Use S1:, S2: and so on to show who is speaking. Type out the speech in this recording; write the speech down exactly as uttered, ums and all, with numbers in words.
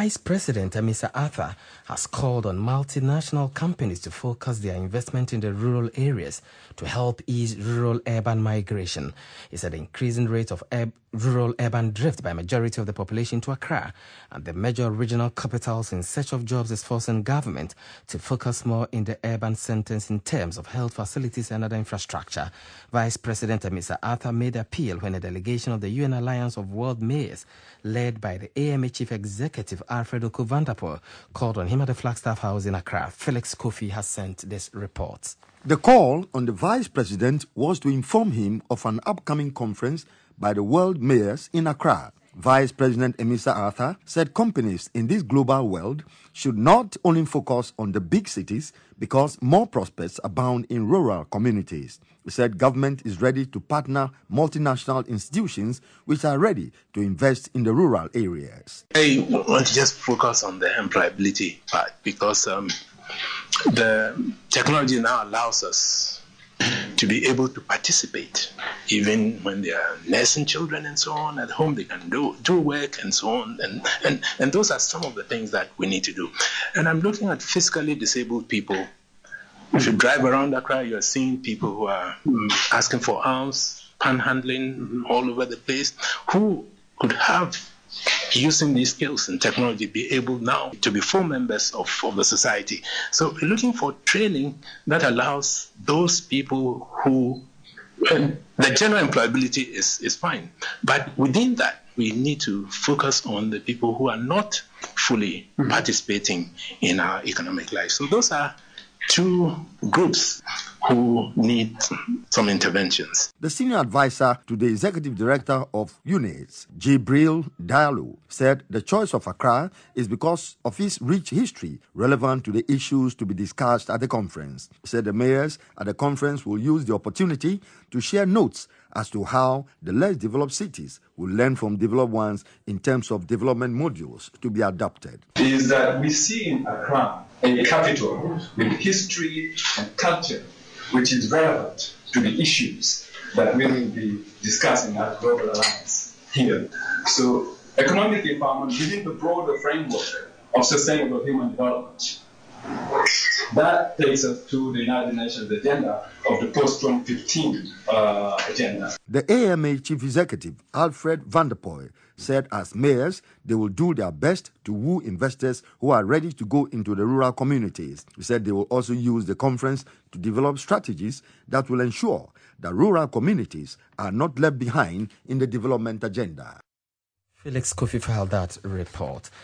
S1: Vice President Amisa Arthur has called on multinational companies to focus their investment in the rural areas to help ease rural-urban migration. He said the increasing rate of ur- rural-urban drift by majority of the population to Accra and the major regional capitals in search of jobs is forcing government to focus more in the urban centers in terms of health facilities and other infrastructure. Vice President Amisa Arthur made the appeal when a delegation of the U N Alliance of World Mayors, led by the A M A Chief Executive Alfred Oku Vanderpoel, called on him at the Flagstaff House in Accra. Felix Kofi has sent this report.
S2: The call on the Vice President was to inform him of an upcoming conference by the World Mayors in Accra. Vice President Amisa Arthur said companies in this global world should not only focus on the big cities because more prospects abound in rural communities. He said government is ready to partner multinational institutions which are ready to invest in the rural areas.
S3: I want to just focus on the employability part because um, the technology now allows us to be able to participate, even when they are nursing children and so on at home, they can do, do work and so on. And, and, and those are some of the things that we need to do. And I'm looking at physically disabled people. If you drive around Accra, you're seeing people who are asking for alms, panhandling mm-hmm. all over the place, who could have, using these skills and technology, be able now to be full members of, of the society. So we're looking for training that allows those people who, well, the general employability is, is fine. But within that, we need to focus on the people who are not fully mm-hmm. participating in our economic life. So those are two groups who need some interventions.
S2: The senior advisor to the executive director of UNAIDS, Jibril Diallo, said the choice of Accra is because of its rich history relevant to the issues to be discussed at the conference. He said the mayors at the conference will use the opportunity to share notes as to how the less developed cities will learn from developed ones in terms of development modules to be adopted.
S4: Is that we see in Accra a capital with history and culture which is relevant to the issues that we will be discussing at Global Alliance here. So economic empowerment within the broader framework of sustainable human development. That takes us to the United Nations agenda of the post twenty fifteen uh, agenda.
S2: The A M A Chief Executive, Alfred Vanderpoel, said as mayors, they will do their best to woo investors who are ready to go into the rural communities. He said they will also use the conference to develop strategies that will ensure that rural communities are not left behind in the development agenda.
S1: Felix Kofi filed that report.